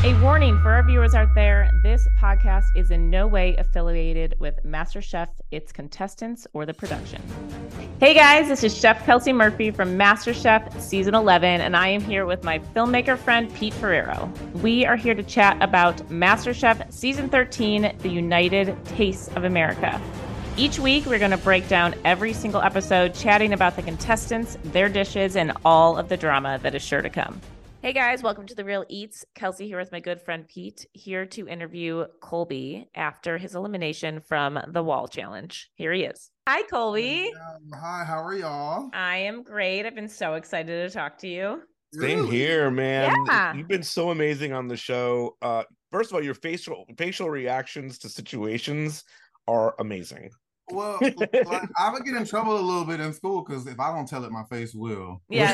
A warning for our viewers out there, this podcast is in no way affiliated with MasterChef, its contestants, or the production. Hey guys, this is Chef Kelsey Murphy from MasterChef Season 11, and I am here with my filmmaker friend, Pete Ferrero. We are here to chat about MasterChef Season 13, The United Tastes of America. Each week, we're going to break down every single episode, chatting about the contestants, their dishes, and all of the drama that is sure to come. Hey guys, welcome to The Real Eats. Kelsey here with my good friend Pete, here to interview Colby after his elimination from the Wall Challenge. Here he is. Hi, Colby. Hi, how are y'all? I am great. I've been so excited to talk to you. Same Really? here, man. Yeah. You've been so amazing on the show. First of all, your facial reactions to situations are amazing. Well, like, I would get in trouble a little bit in school because if I don't tell it, my face will. Yeah.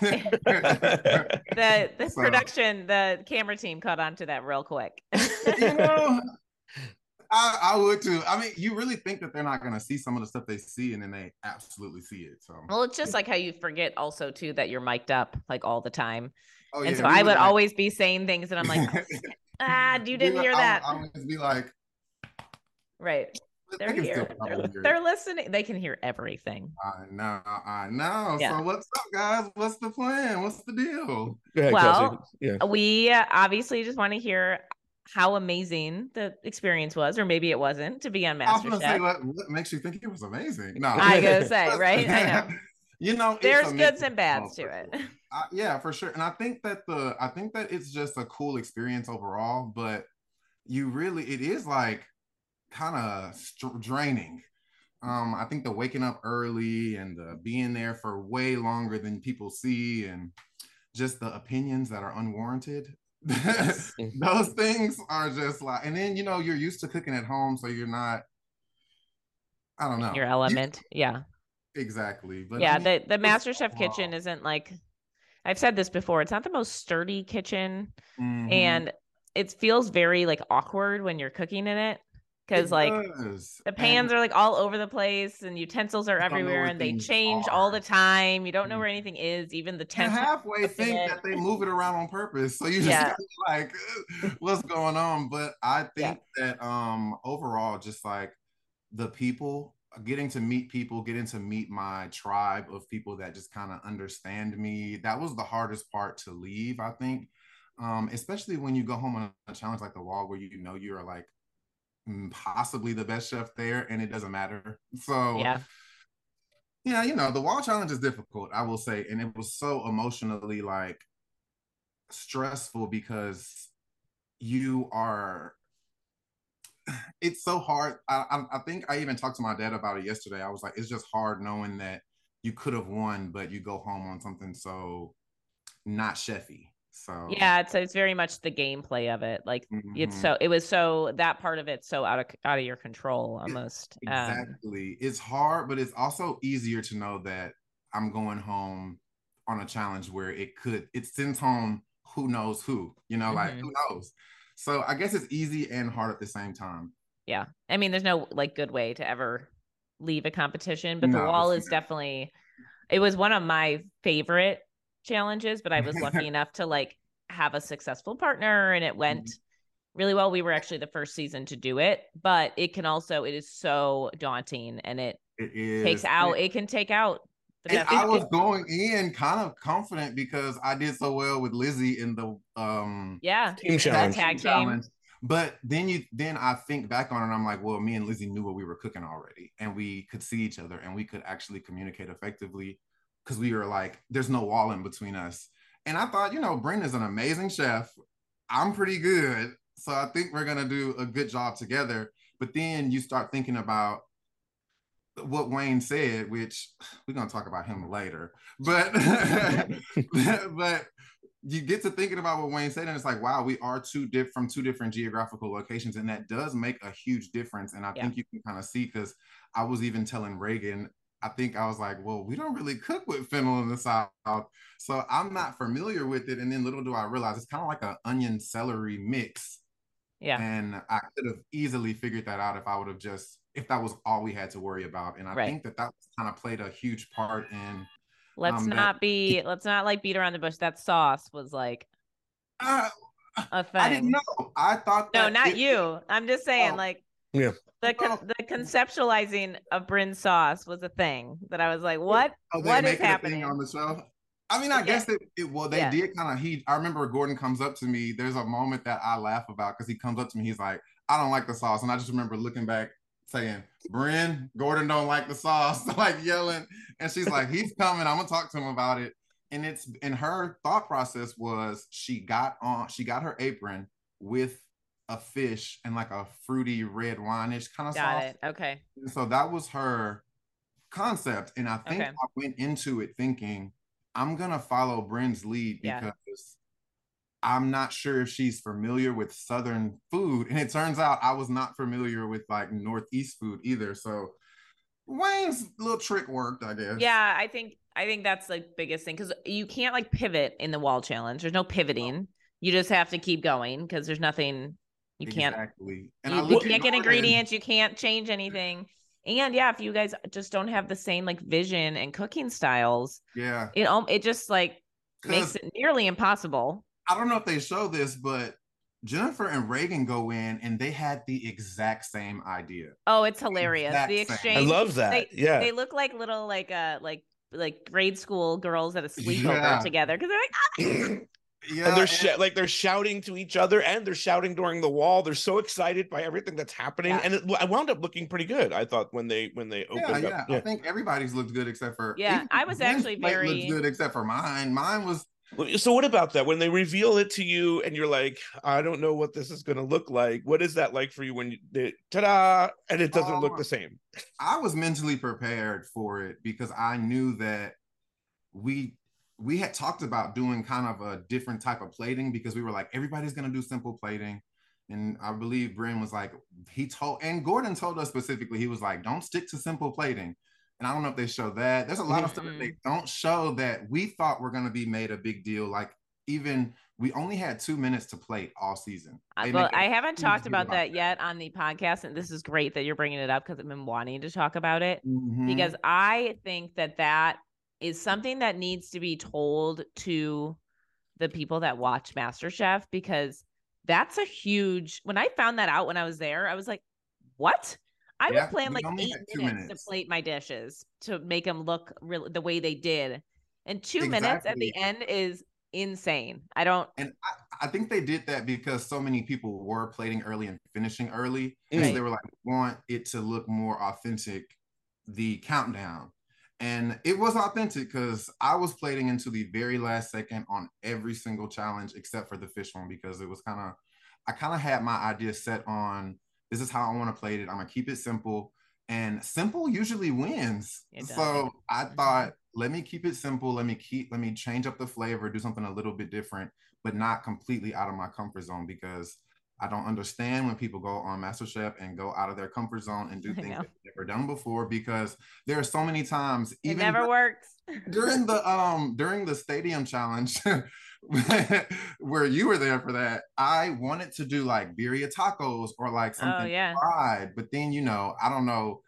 The So, production, the camera team caught on to that real quick. you know, I would too. I mean, you really think that they're not going to see some of the stuff they see, and then they absolutely see it. So, Well, it's just like how you forget also too that you're mic'd up like all the time. oh And yeah, so I would always be saying things and I'm like, you didn't hear that. I would be like, Right. they They're can here. still probably hear They're it. listening. They can hear everything. I know. Yeah. So what's up, guys? What's the plan? What's the deal? Go ahead, Well, Kelsey. Yeah. we obviously just want to hear how amazing the experience was, or maybe it wasn't, to be on I was gonna say, MasterChef. what makes you think it was amazing? No, I gotta say, right? I know. You know, There's it's a goods mix and bads of to both, it. for sure. Yeah, for sure. And I think that it's just a cool experience overall. But it is like kind of draining. I think the waking up early and the being there for way longer than people see, and just the opinions that are unwarranted. Those things are just like, and then you're used to cooking at home, so you're not. I don't know Your element. Yeah. exactly, but Yeah. I mean, The MasterChef kitchen overall. isn't like, I've said this before, it's not the most sturdy kitchen. Mhm. And it feels very like awkward when you're cooking in it. Because It like does, the and pans are like all over the place and utensils are you don't know everywhere where and they things change all the are. time. You don't know Mhm. where anything is, even the And temps when halfway you're cooking think it. that they move it around on purpose, so you just Yeah. kind of like, what's going on? But I Yeah. think that overall, just like the people, getting to meet my tribe of people that just kind of understand me, that was the hardest part to leave, I think. Especially when you go home on a challenge like the Wall, where you are like possibly the best chef there, and it doesn't matter. So Yeah. yeah, the Wall challenge is difficult, I will say, and it was so emotionally like stressful because you are it's so hard. I think I even talked to my dad about it yesterday. I was like, it's just hard knowing that you could have won, but you go home on something so not chefy. So Yeah. It's very much the gameplay of it. Like mhm. it was so that part of it so out of your control almost. Exactly. It's hard, but it's also easier to know that I'm going home on a challenge where it sends home who knows who, like who Mhm. knows. So I guess it's easy and hard at the same time. Yeah. I mean, there's no like good way to ever leave a competition, but the No, Wall it's is definitely, it was one of my favorite challenges, but I was lucky never. enough to like have a successful partner and it went really well. We were actually the first season to do it, but it is so daunting and It is. it can take out the And best I chef. was going in kind of confident because I did so well with Lizzie in the Yeah. Team And the tag challenge. team tag team. challenge. But then I think back on it and I'm like, well, me and Lizzie knew what we were cooking already, and we could see each other and we could actually communicate effectively because we were like, there's no wall in between us. And I thought, Brenda's an amazing chef. I'm pretty good. So I think we're gonna do a good job together. But then you start thinking about what Wayne said, which we're gonna talk about him later, but but you get to thinking about what Wayne said, and it's like, wow, we are from two different geographical locations, and that does make a huge difference. And I Yeah. think you can kind of see because I was even telling Reagan, I think I was like, well, we don't really cook with fennel in the South, so I'm not familiar with it. And then little do I realize it's kind of like an onion celery mix, Yeah. and I could have easily figured that out if that was all we had to worry about. And I Right. think that kind of played a huge part in Let's that. not like beat around the bush. That sauce was like, Uh, a thing. I didn't know. I thought that. No, not you. I'm just saying, yeah. the conceptualizing of Bryn's sauce was a thing that I was like, what? Oh, what they is make it happening a thing on the show? I mean, I guess they did kind of. I remember Gordon comes up to me. There's a moment that I laugh about because he comes up to me. He's like, I don't like the sauce. And I just remember looking back saying, Bryn, Gordon don't like the sauce, like yelling. And she's like, he's coming. I'm going to talk to him about it. And her thought process was she got her apron with a fish and like a fruity red wine-ish kind of sauce. Got it. Okay. And so that was her concept. And I think I went into it thinking, I'm going to follow Bryn's lead because I'm not sure if she's familiar with Southern food. And it turns out I was not familiar with like Northeast food either. So Wayne's little trick worked, I guess. Yeah, I think that's like biggest thing because you can't like pivot in the wall challenge. There's no pivoting. You just have to keep going because there's nothing you can't. Exactly. And you can't get ingredients. You can't change anything. And if you guys just don't have the same like vision and cooking styles, it just like makes it nearly impossible. I don't know if they show this, but Jennifer and Reagan go in and they had the exact same idea. Oh, it's hilarious. The exchange. I love that. They look like little like grade school girls at a sleepover together because they're like and they're shouting to each other and they're shouting during the wall. They're so excited by everything that's happening, and I wound up looking pretty good. I thought when they opened up. I think everybody's looked good except for I was actually very looked good except for mine. Mine was. So what about that? When they reveal it to you and you're like, I don't know what this is going to look like. What is that like for you when ta-da, and it doesn't look the same? I was mentally prepared for it because I knew that we had talked about doing kind of a different type of plating because we were like, everybody's going to do simple plating. And I believe Bryn was like, and Gordon told us specifically, he was like, don't stick to simple plating. And I don't know if they show that. There's a lot of stuff that they don't show that we thought were going to be made a big deal. Like even we only had 2 minutes to plate all season. Well, I haven't talked about that yet on the podcast. And this is great that you're bringing it up because I've been wanting to talk about it because I think that is something that needs to be told to the people that watch MasterChef because that's a huge, when I found that out when I was there, I was like, what? I would plan like 8 minutes to plate my dishes to make them look real the way they did. And 2 minutes at the end is insane. And I think they did that because so many people were plating early and finishing early. And so they were like, we want it to look more authentic, the countdown. And it was authentic because I was plating into the very last second on every single challenge except for the fish one because it was I kind of had my idea set on this is how I want to plate it. I'm gonna keep it simple, and simple usually wins. So I thought, let me keep it simple. Let me change up the flavor, do something a little bit different, but not completely out of my comfort zone because I don't understand when people go on MasterChef and go out of their comfort zone and do things they've never done before because there are so many times it never works during the stadium challenge. Where you were there for that, I wanted to do like birria tacos or like something fried, but then I don't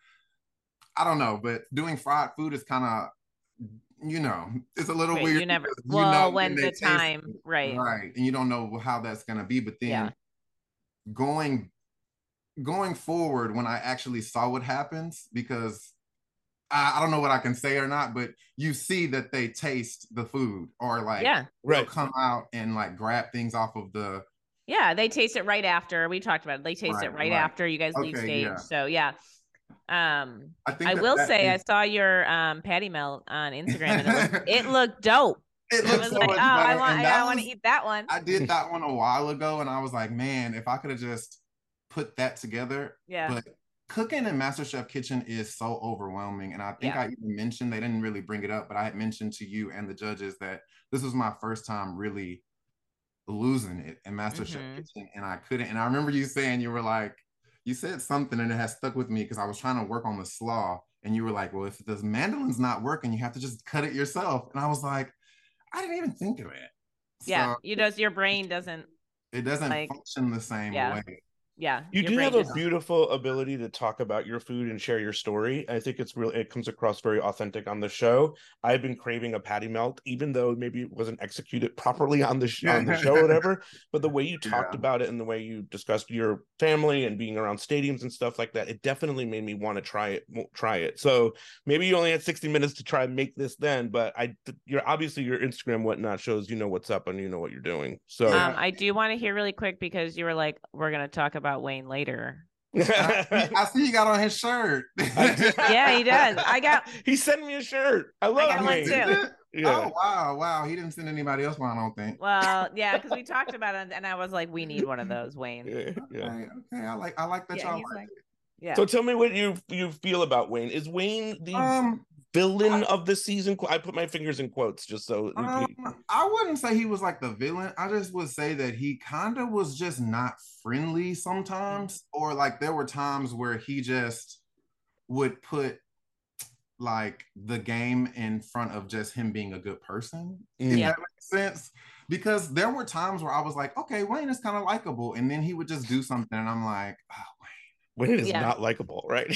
know, but doing fried food is kind of it's a little weird. You never when the time right, and you don't know how that's gonna be, but then going forward when I actually saw what happens because I don't know what I can say or not, but you see that they taste the food or like they'll come out and like grab things off of the. Yeah, they taste it right after. We talked about it. They taste it right after you guys leave stage. Yeah. So I will say I saw your patty melt on Instagram and it looked dope. It looks so much better. I want to eat that one. I did that one a while ago and I was like, man, if I could have just put that together. Yeah. But cooking in MasterChef Kitchen is so overwhelming. And I think I even mentioned, they didn't really bring it up, but I had mentioned to you and the judges that this was my first time really losing it in MasterChef Kitchen. And I couldn't. And I remember you saying, you were like, you said something and it has stuck with me because I was trying to work on the slaw. And you were like, well, if the mandolin's not working, you have to just cut it yourself. And I was like, I didn't even think of it. Yeah. So, your brain doesn't. It doesn't function the same way. Yeah. You your do brain have a just- beautiful ability to talk about your food and share your story. I think it comes across very authentic on the show. I've been craving a patty melt, even though maybe it wasn't executed properly on the show or whatever. But the way you talked about it and the way you discussed your family and being around stadiums and stuff like that, it definitely made me want to try it. So maybe you only had 60 minutes to try and make this then, but you're obviously your Instagram whatnot shows you know what's up and you know what you're doing. So I do want to hear really quick, because you were like, we're going to talk about Wayne later. I see you got on his shirt. Yeah, he does. He sent me a shirt. I love got one Wayne. too. Yeah. Oh wow. He didn't send anybody else one, I don't think. Well, yeah, because we talked about it, and I was like, we need one of those, Wayne. Yeah. Okay. I like that y'all like it. Yeah. So tell me what you feel about Wayne. Is Wayne the villain of the season? I put my fingers in quotes just so. I wouldn't say he was like the villain. I just would say that he kind of was just not friendly sometimes, or like there were times where he just would put like the game in front of just him being a good person. If that makes sense. Because there were times where I was like, okay, Wayne is kind of likable, and then he would just do something, and I'm like, oh, Wayne is not likable, right?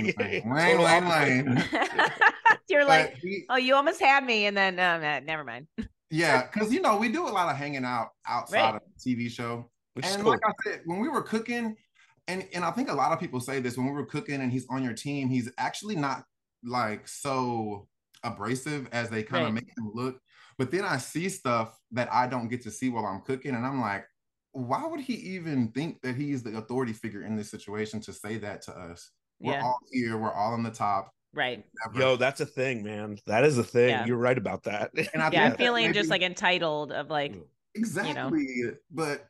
Wayne. You're like, you almost had me, and then never mind. Yeah, because we do a lot of hanging out outside of the TV show. And like I said, when we were cooking, and I think a lot of people say this, when we were cooking and he's on your team, he's actually not like so abrasive as they kind of make him look. But then I see stuff that I don't get to see while I'm cooking, and I'm like, why would he even think that he's the authority figure in this situation to say that to us? We're all here. We're all on the top. Right. Yo, that's a thing, man. That is a thing. Yeah. You're right about that. And I'm feeling just like entitled of like. Exactly. But,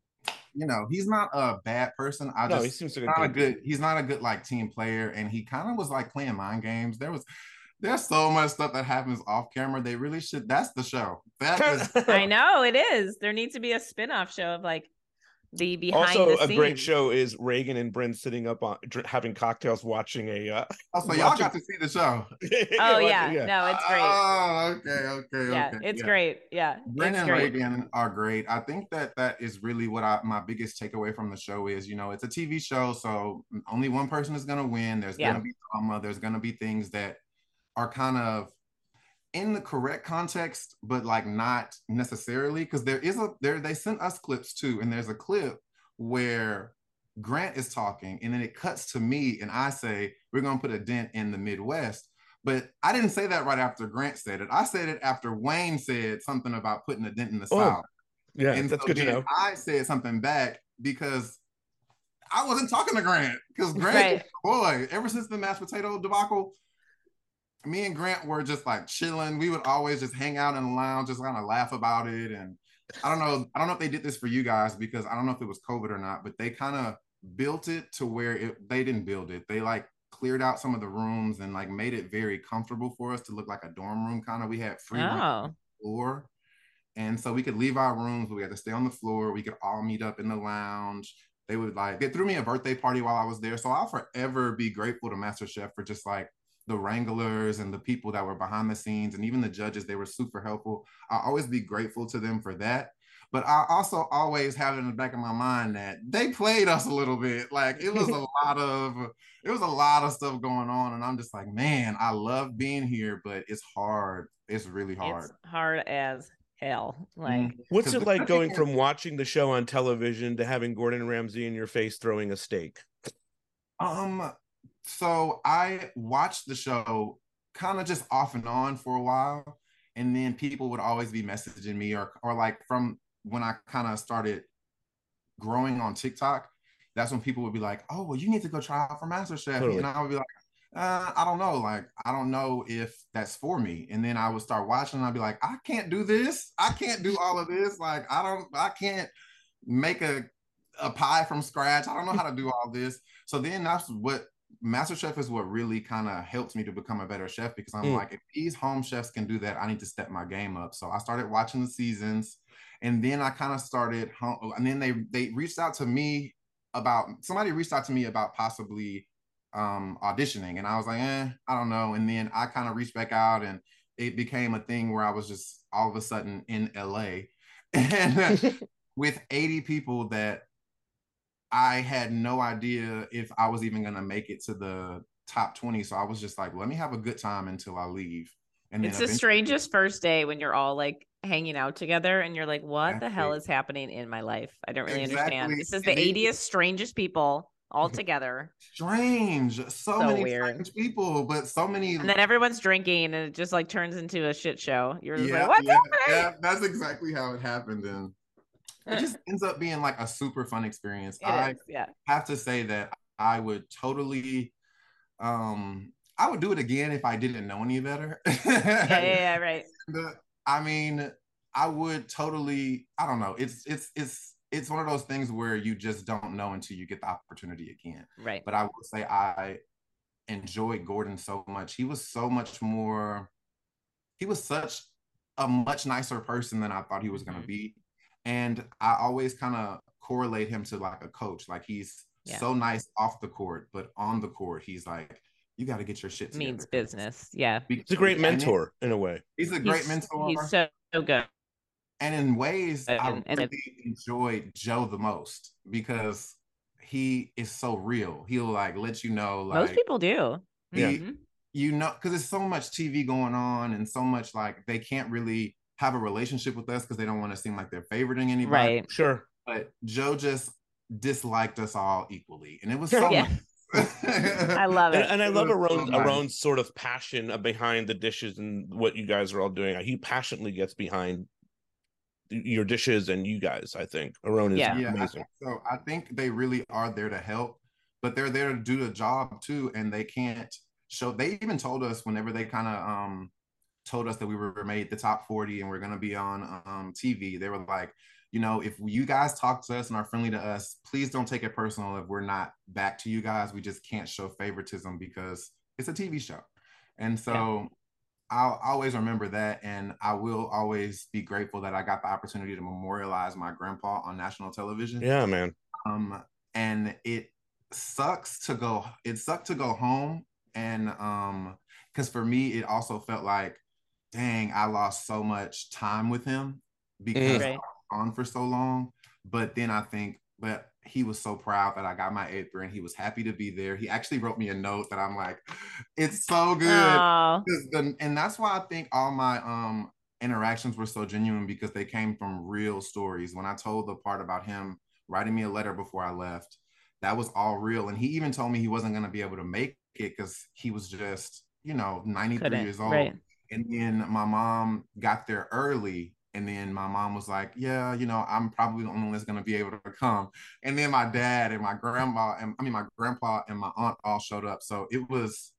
he's not a bad person. He seems he's not a good like team player. And he kind of was like playing mind games. There's so much stuff that happens off camera. They really should. That's the show. I know it is. There needs to be a spin-off show of like the behind also the scenes. A great show is Reagan and Bryn sitting up on having cocktails watching a so y'all got to see the show. No, it's great. Oh, okay. It's great. Yeah, Bryn and Reagan are great. I think that is really what my biggest takeaway from the show is. It's a TV show, so only one person is going to win. There's going to be drama. There's going to be things that are kind of in the correct context, but like not necessarily, because they sent us clips too, and there's a clip where Grant is talking, and then it cuts to me, and I say we're gonna put a dent in the Midwest, but I didn't say that right after Grant said it. I said it after Wayne said something about putting a dent in the South. Yeah, and that's so good to know. I said something back because I wasn't talking to Grant, because Grant, boy, ever since the mashed potato debacle, me and Grant were just like chilling. We would always just hang out in the lounge, just kind of laugh about it. And I don't know if they did this for you guys, because I don't know if it was COVID or not, but they kind of built it to where they didn't build it. They like cleared out some of the rooms and like made it very comfortable for us to look like a dorm room kind of. We had free room on the floor. And so we could leave our rooms, but we had to stay on the floor. We could all meet up in the lounge. They threw me a birthday party while I was there. So I'll forever be grateful to MasterChef for just like the wranglers and the people that were behind the scenes, and even the judges. They were super helpful. I'll always be grateful to them for that. But I also always have it in the back of my mind that they played us a little bit. Like it was a lot of stuff going on. And I'm just like, man, I love being here, but it's hard. It's really hard. It's hard as hell. Like, what's it like going from watching the show on television to having Gordon Ramsay in your face throwing a steak? So I watched the show kind of just off and on for a while, and then people would always be messaging me, or like from when I kind of started growing on TikTok, that's when people would be like, oh, well, you need to go try out for MasterChef. Totally. And I would be like, I don't know. Like, I don't know if that's for me. And then I would start watching and I'd be like, I can't do this. I can't do all of this. Like, I can't make a pie from scratch. I don't know how to do all this. So then that's what MasterChef is, what really kind of helps me to become a better chef, because I'm like, if these home chefs can do that, I need to step my game up. So I started watching the seasons, and then I kind of started, and then they reached out to me somebody reached out to me about possibly auditioning, and I was like, I don't know. And then I kind of reached back out, and it became a thing where I was just all of a sudden in LA and with 80 people that I had no idea if I was even gonna make it to the top 20. So I was just like, let me have a good time until I leave. And then It's the eventually, strangest first day when you're all like hanging out together and you're like, what the hell exactly, is happening in my life? I don't really understand. exactly. This is the And then 80th strangest people all together. strange, so So many weird. strange people, but so many. And then everyone's drinking and it just like turns into a shit show. You're just like, Yeah, what's yeah, happening? yeah. That's exactly how it happened. And it just ends up being like a super fun experience. It I is. Yeah. have to say that I would totally I would do it again if I didn't know any better. Yeah. Right. I mean, I would totally, I don't know. It's one of those things where you just don't know until you get the opportunity again. Right. But I will say I enjoyed Gordon so much. He was such a much nicer person than I thought he was going to be. And I always kind of correlate him to like a coach. Like he's so nice off the court, but on the court, he's like, you got to get your shit together. Means business. Yeah. He's a great mentor in a way. He's a great mentor. He's so good. And in ways, I And really enjoyed Joe the most because he is so real. He'll like let you know, like most people do. He, you know, because there's so much TV going on and so much like they can't really have a relationship with us because they don't want to seem like they're favoriting anybody. Right. Sure. But Joe just disliked us all equally, and it was so nice. I love it. And I love Aron's sort of passion behind the dishes and what you guys are all doing. He passionately gets behind your dishes and you guys. I think Aron is amazing. So I think they really are there to help, but they're there to do the job too, and they can't show. They even told us whenever they kind of told us that we were made the top 40 and we're going to be on TV. They were like, you know, if you guys talk to us and are friendly to us, please don't take it personal if we're not back to you guys. We just can't show favoritism because it's a TV show. And so I'll always remember that. And I will always be grateful that I got the opportunity to memorialize my grandpa on national television. Yeah, man. And it sucked to go home. And because for me, it also felt like, dang, I lost so much time with him because I was on for so long. But then I think, but he was so proud that I got my apron. He was happy to be there. He actually wrote me a note that I'm like, it's so good. And that's why I think all my interactions were so genuine because they came from real stories. When I told the part about him writing me a letter before I left, that was all real. And he even told me he wasn't going to be able to make it because he was just, 93 years old. Right. And then my mom got there early. And then my mom was like, yeah, I'm probably the only one that's going to be able to come. And then my dad and my grandma, my grandpa and my aunt all showed up. So it was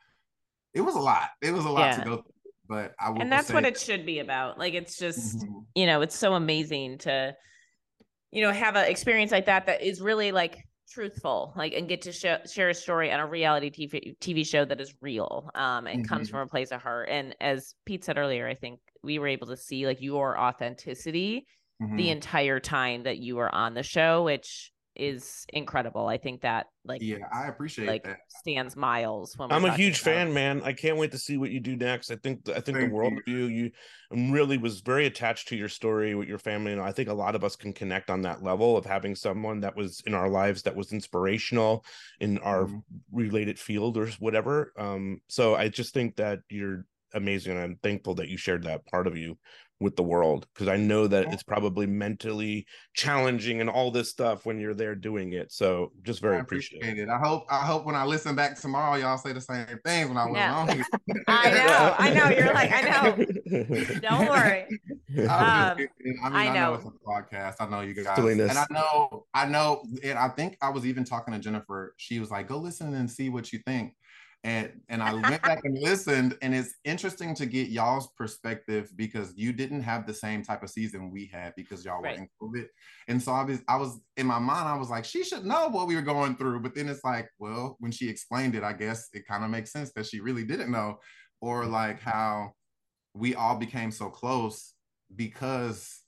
a lot. It was a lot to go through. But I will And that's what it should be about. Like, it's just, it's so amazing to, have an experience like that is really like truthful, like, and get to share a story on a reality TV show that is real, and comes from a place of heart. And as Pete said earlier, I think we were able to see like your authenticity the entire time that you were on the show, which is incredible. I think that I appreciate that. Stands miles. When I'm a huge fan, man. I can't wait to see what you do next. I think the world of you really was very attached to your story with your family, and I think a lot of us can connect on that level of having someone that was in our lives that was inspirational in our related field or whatever. So I just think that you're amazing, and I'm thankful that you shared that part of you with the world, because I know that it's probably mentally challenging and all this stuff when you're there doing it. So just very appreciative. I hope when I listen back tomorrow, y'all say the same things when I was on. I know. You're like, I know. Don't worry. I know it's a podcast. I know you guys. Silliness. And I know, and I think I was even talking to Jennifer. She was like, go listen and see what you think. And I went back and listened, and it's interesting to get y'all's perspective because you didn't have the same type of season we had because y'all were in COVID. And so I was in my mind, I was like, she should know what we were going through. But then it's like, well, when she explained it, I guess it kind of makes sense that she really didn't know, or like how we all became so close because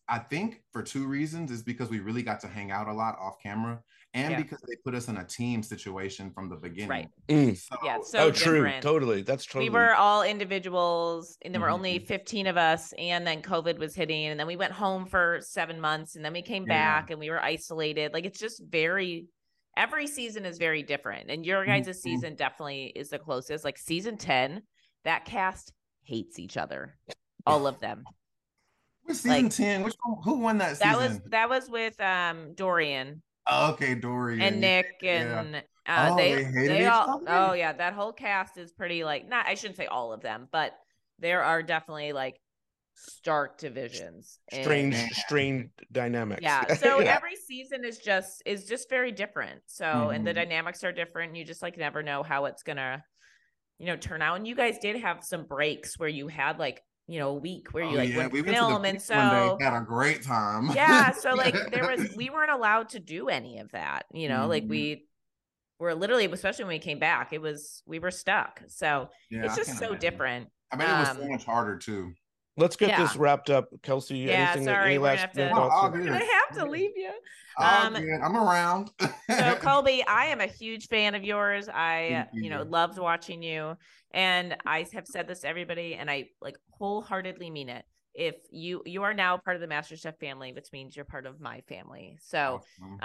I think for two reasons is because we really got to hang out a lot off camera, and because they put us in a team situation from the beginning. Right. So, so true. different. Totally. That's totally. We were all individuals, and there were only 15 of us, and then COVID was hitting, and then we went home for 7 months, and then we came back, and we were isolated. Like, it's just every season is very different, and your guys' season definitely is the closest. Like season 10, that cast hates each other, all of them. Which season 10? Who won that season? That was with Dorian. Oh, okay, Dorian and Nick and they hated each other? Oh yeah, that whole cast is pretty like, not, I shouldn't say all of them, but there are definitely like stark divisions, strange dynamics. Yeah, so every season is just very different. So and the dynamics are different. You just like never know how it's gonna turn out. And you guys did have some breaks where you had like a week where you went film, and so had a great time. Yeah, so like we weren't allowed to do any of that, like we were literally, especially when we came back, we were stuck. So it's just so different. I mean, it was so much harder too. Let's get this wrapped up, Kelsey. Yeah, sorry, we're gonna have to leave you. I'm around. So Colby, I am a huge fan of yours. I loved watching you, and I have said this to everybody, and I like wholeheartedly mean it. If you are now part of the MasterChef family, which means you're part of my family. So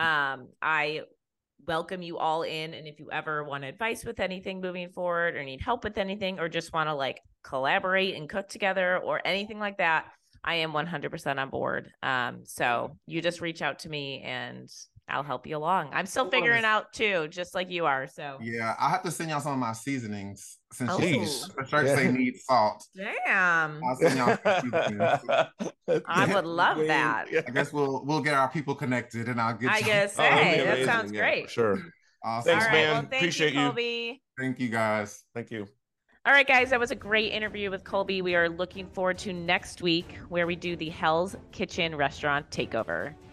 I welcome you all in, and if you ever want advice with anything moving forward, or need help with anything, or just want to like collaborate and cook together or anything like that, I am 100% on board. So you just reach out to me and I'll help you along. I'm still figuring out too, just like you are. So yeah, I'll have to send y'all some of my seasonings since the shirt say need salt. Damn. I'll send y'all some seasonings. I would love that. I guess we'll get our people connected, and I'll get. I guess that sounds great. Sure. Awesome. Thanks, man. Well, appreciate you, Colby. Thank you, guys. Thank you. All right, guys, that was a great interview with Colby. We are looking forward to next week, where we do the Hell's Kitchen restaurant takeover.